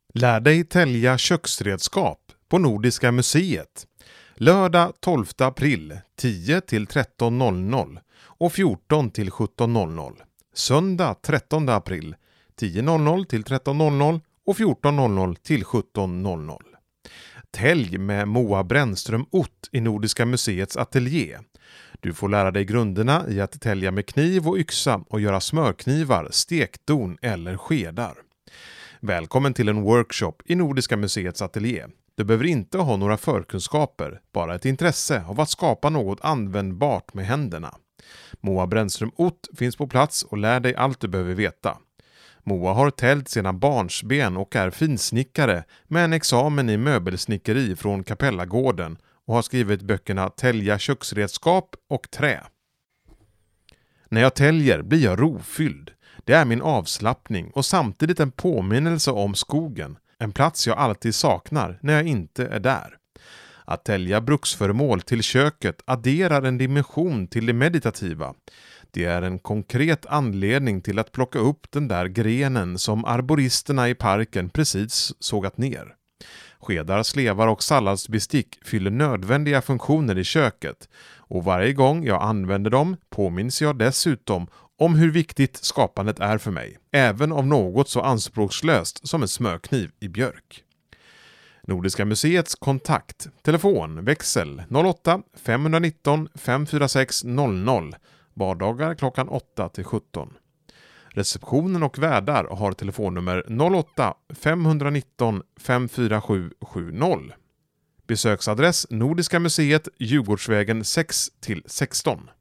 Lär dig tälja köksredskap på Nordiska museet. Lördag 12 april 10 till 13.00 och 14 till 17.00. Söndag 13 april 10.00 till 13.00 och 14.00 till 17.00. Tälj med Moa Brännström Ott i Nordiska museets ateljé. Du får lära dig grunderna i att tälja med kniv och yxa och göra smörknivar, stekdon eller skedar. Välkommen till en workshop i Nordiska museets ateljé. Du behöver inte ha några förkunskaper, bara ett intresse av att skapa något användbart med händerna. Moa Brännström Ott finns på plats och lär dig allt du behöver veta. Moa har täljt sina barnsben och är finsnickare med en examen i möbelsnickeri från Kapellagården och har skrivit böckerna Tälja köksredskap och Trä. När jag täljer blir jag rofylld. Det är min avslappning och samtidigt en påminnelse om skogen, en plats jag alltid saknar när jag inte är där. Att tälja bruksföremål till köket adderar en dimension till det meditativa. Det är en konkret anledning till att plocka upp den där grenen som arboristerna i parken precis sågat ner. Skedar, slevar och salladsbestick fyller nödvändiga funktioner i köket och varje gång jag använder dem påminns jag dessutom om hur viktigt skapandet är för mig, även om något så anspråkslöst som en smörkniv i björk. Nordiska museets kontakt, telefon, växel 08 519 546 00, vardagar klockan 8 till 17. Receptionen och värdar har telefonnummer 08 519 547 70. Besöksadress Nordiska museet, Djurgårdsvägen 6 till 16.